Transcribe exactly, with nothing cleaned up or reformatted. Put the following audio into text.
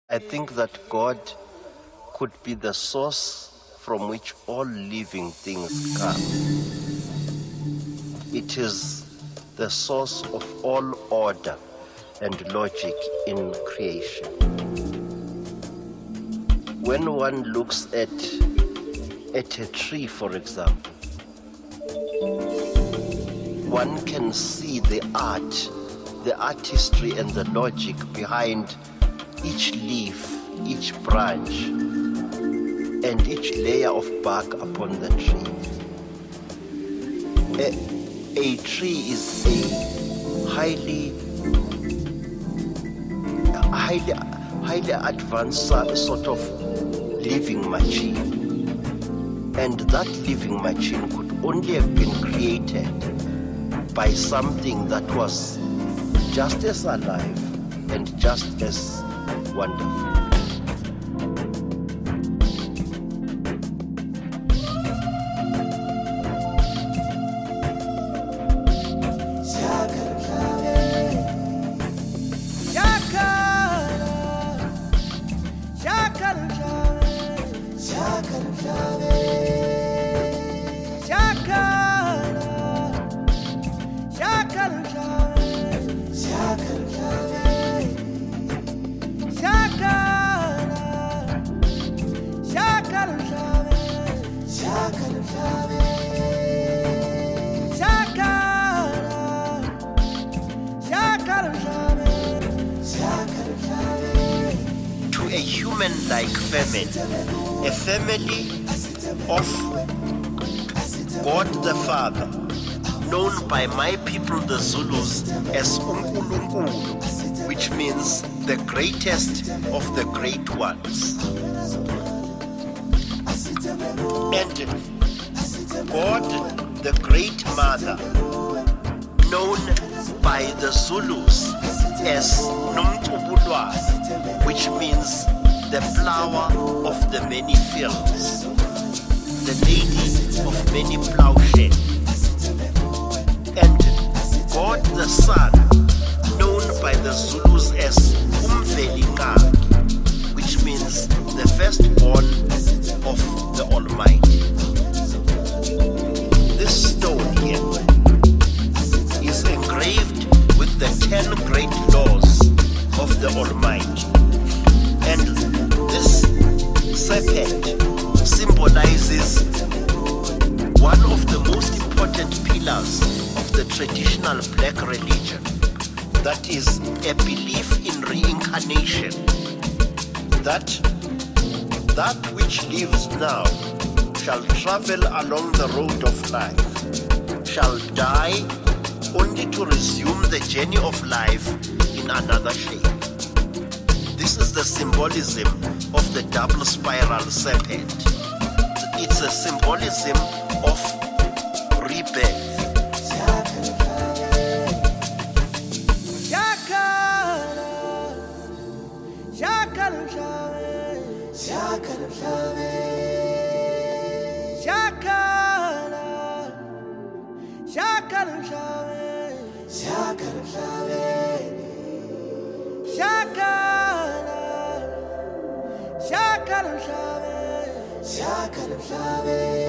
I think that God could be the source from which all living things come. It is the source of all order and logic in creation. When one looks at, at a tree, for example, one can see the art, the artistry and the logic behind each leaf, each branch, and each layer of bark upon the tree. A, a tree is a highly, highly, highly advanced sort of living machine. And that living machine could only have been created by something that was just as alive and just as wonderful. To a human-like family, a family of God the Father, known by my people the Zulus as Unkulunkulu, which means the greatest of the great ones. And God the Great Mother, known by the Zulus as Nomtubulwane, which means the flower of the many fields, the lady of many plowshares. And God the Son, known by the Zulus as Umvelingaki, which means the firstborn of the Almighty. This stone here is engraved with the ten great laws of the Almighty. And this serpent symbolizes one of the most important pillars of the traditional black religion, that is a belief in reincarnation, that that which lives now shall travel along the road of life, shall die only to resume the journey of life in another shape. This is the symbolism of the double spiral serpent. It's a symbolism of rebirth. Shaka,